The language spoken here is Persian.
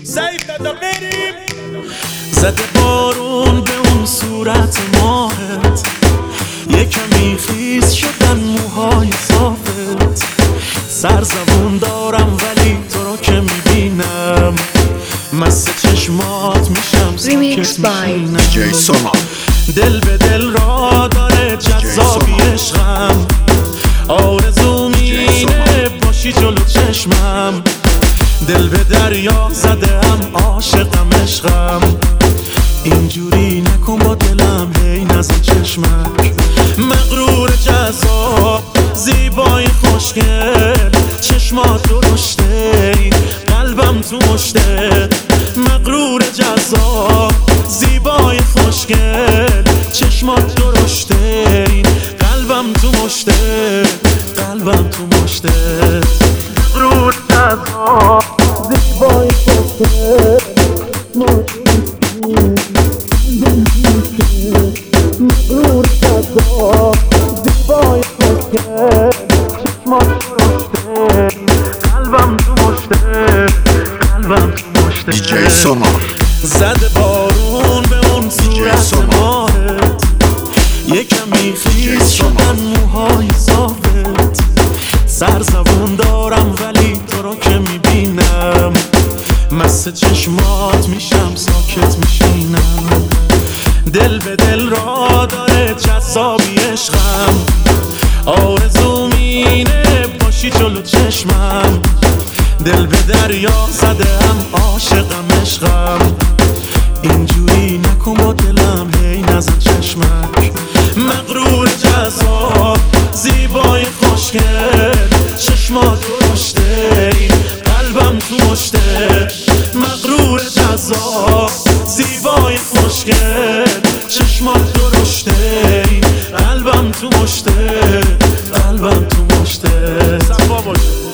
سعید دادا بریم. زده بارون به اون صورت ماهت، یکمی خیز شدن موهای صافت. سرزبون دارم ولی تو رو که میبینم مست چشمات میشم ساکت میشینم. دل به دل را داره جذابی عشقم، آرزوم اینه باشی جلو چشمم. دل به دریا زدم عاشقم عشقم، اینجوری نکن با دلم هی نزن چشمک. مغرور جذاب زیبای خوشگل، چشمات درشته قلبم تو مشته. مغرور جذاب زیبای خوشگل، چشمات درشته قلبم تو مشته، قلبم تو مشته. مغرور جذاب زیبای خوشگل، مغرور جذاب زیبای خوشگل، چشمات درشته قلبم تو مشته، قلبم تو مشته. دیجی سونار زده بارون به اون صورت ماهت، یکمی خیز شدن موهای صافت. سرزبون دارم ولی تو رو که میبینم مست چشمات میشم ساکت میشینم. دل به دل را داره جذابی عشقم، آرزوم اینه باشی جلو چشمم. دل به دریا زدم عاشقم عشقم، اینجوری نکن با دلم هی نزن چشمک. مغرور جذاب زیبای خوشگل، چشمات درشته قلبم تو مشته. مغرور جذاب زیبای خوشگل، چشمات درشته قلبم تو مشته، قلبم تو مشته.